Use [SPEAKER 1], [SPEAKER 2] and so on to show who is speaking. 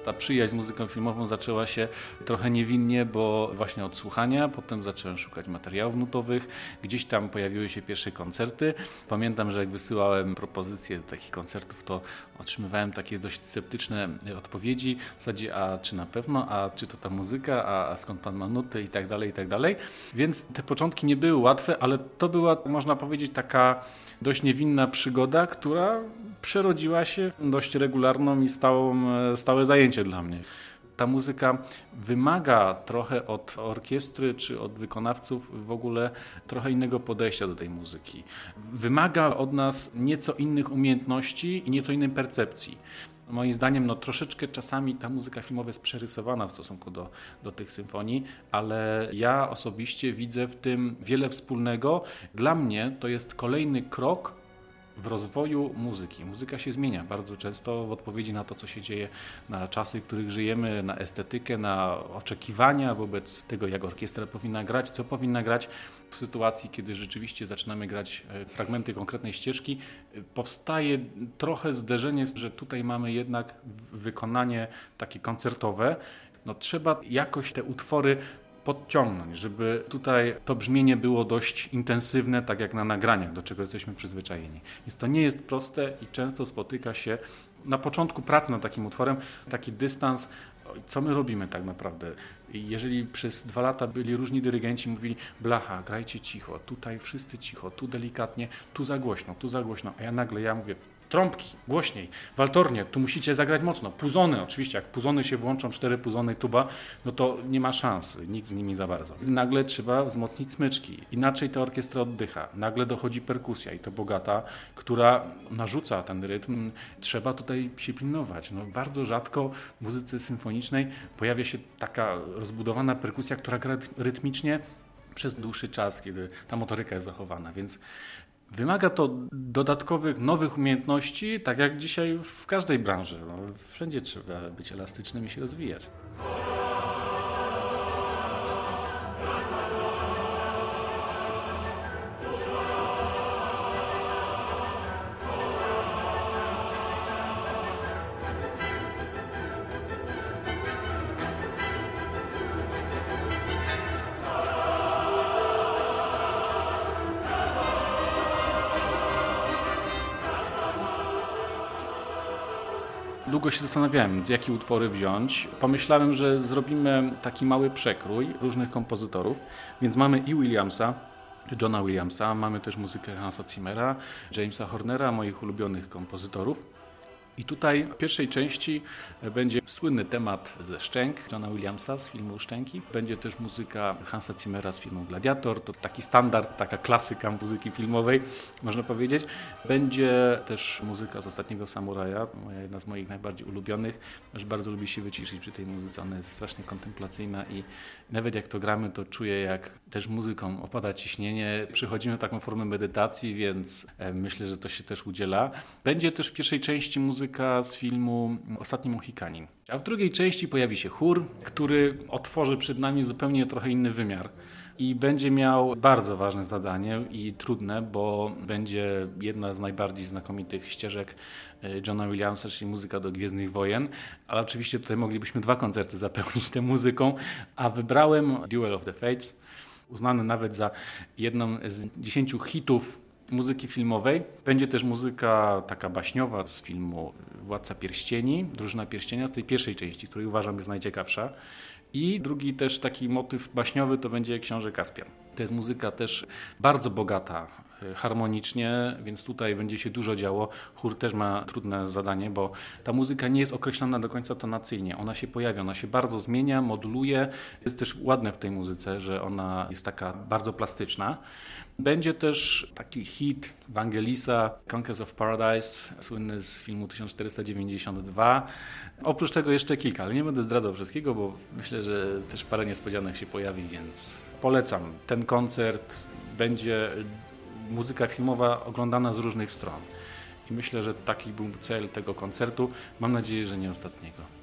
[SPEAKER 1] Ta przyjaźń z muzyką filmową zaczęła się trochę niewinnie, bo właśnie od słuchania, potem zacząłem szukać materiałów nutowych, gdzieś tam pojawiły się pierwsze koncerty. Pamiętam, że jak wysyłałem propozycje takich koncertów, to otrzymywałem takie dość sceptyczne odpowiedzi w zasadzie, a czy na pewno, a czy to ta muzyka, a skąd pan ma nuty i tak dalej, i tak dalej. Więc te początki nie były łatwe, ale to była, można powiedzieć, taka dość niewinna przygoda, która przerodziła się w dość regularną i stałe zajęcie dla mnie. Ta muzyka wymaga trochę od orkiestry czy od wykonawców w ogóle trochę innego podejścia do tej muzyki. Wymaga od nas nieco innych umiejętności i nieco innej percepcji. Moim zdaniem troszeczkę czasami ta muzyka filmowa jest przerysowana w stosunku do tych symfonii, ale ja osobiście widzę w tym wiele wspólnego. Dla mnie to jest kolejny krok w rozwoju muzyki. Muzyka się zmienia bardzo często w odpowiedzi na to, co się dzieje, na czasy, w których żyjemy, na estetykę, na oczekiwania wobec tego, jak orkiestra powinna grać, co powinna grać. W sytuacji, kiedy rzeczywiście zaczynamy grać fragmenty konkretnej ścieżki, powstaje trochę zderzenie, że tutaj mamy jednak wykonanie takie koncertowe. Trzeba jakoś te utwory podciągnąć, żeby tutaj to brzmienie było dość intensywne, tak jak na nagraniach, do czego jesteśmy przyzwyczajeni. Więc to nie jest proste i często spotyka się na początku pracy nad takim utworem taki dystans, co my robimy tak naprawdę. I jeżeli przez 2 lata byli różni dyrygenci, mówili: blacha, grajcie cicho, tutaj wszyscy cicho, tu delikatnie, tu za głośno, a ja nagle mówię: trąbki, głośniej, waltornie, tu musicie zagrać mocno, puzony, oczywiście jak puzony się włączą, 4 puzony, tuba, to nie ma szans, nikt z nimi za bardzo. Nagle trzeba wzmocnić smyczki, inaczej ta orkiestra oddycha, nagle dochodzi perkusja i to bogata, która narzuca ten rytm, trzeba tutaj się pilnować. Bardzo rzadko w muzyce symfonicznej pojawia się taka rozbudowana perkusja, która gra rytmicznie przez dłuższy czas, kiedy ta motoryka jest zachowana, więc wymaga to dodatkowych, nowych umiejętności, tak jak dzisiaj w każdej branży. Wszędzie trzeba być elastycznym i się rozwijać. Długo się zastanawiałem, jakie utwory wziąć. Pomyślałem, że zrobimy taki mały przekrój różnych kompozytorów, więc mamy i Williamsa, Johna Williamsa, mamy też muzykę Hansa Zimmera, Jamesa Hornera, moich ulubionych kompozytorów. I tutaj w pierwszej części będzie słynny temat ze Szczęk, Johna Williamsa z filmu Szczęki. Będzie też muzyka Hansa Zimmera z filmu Gladiator, to taki standard, taka klasyka muzyki filmowej, można powiedzieć. Będzie też muzyka z Ostatniego Samuraja, jedna z moich najbardziej ulubionych. Też bardzo lubię się wyciszyć przy tej muzyce, ona jest strasznie kontemplacyjna i nawet jak to gramy, to czuję, jak też muzyką opada ciśnienie. Przychodzimy w taką formę medytacji, więc myślę, że to się też udziela. Będzie też w pierwszej części muzyka z filmu Ostatni Mohikanin. A w drugiej części pojawi się chór, który otworzy przed nami zupełnie trochę inny wymiar. I będzie miał bardzo ważne zadanie i trudne, bo będzie jedna z najbardziej znakomitych ścieżek Johna Williamsa, czyli muzyka do Gwiezdnych Wojen. Ale oczywiście tutaj moglibyśmy 2 koncerty zapełnić tą muzyką, a wybrałem Duel of the Fates, uznany nawet za jedną z 10 hitów muzyki filmowej. Będzie też muzyka taka baśniowa z filmu Władca Pierścieni, Drużyna Pierścienia, z tej pierwszej części, której uważam jest najciekawsza. I drugi też taki motyw baśniowy to będzie Książę Kaspian. To jest muzyka też bardzo bogata harmonicznie, więc tutaj będzie się dużo działo. Chór też ma trudne zadanie, bo ta muzyka nie jest określona do końca tonacyjnie. Ona się pojawia, ona się bardzo zmienia, moduluje. Jest też ładne w tej muzyce, że ona jest taka bardzo plastyczna. Będzie też taki hit Vangelisa, Conquest of Paradise, słynny z filmu 1492. Oprócz tego jeszcze kilka, ale nie będę zdradzał wszystkiego, bo myślę, że też parę niespodzianek się pojawi, więc polecam. Ten koncert będzie muzyka filmowa oglądana z różnych stron. I myślę, że taki był cel tego koncertu. Mam nadzieję, że nie ostatniego.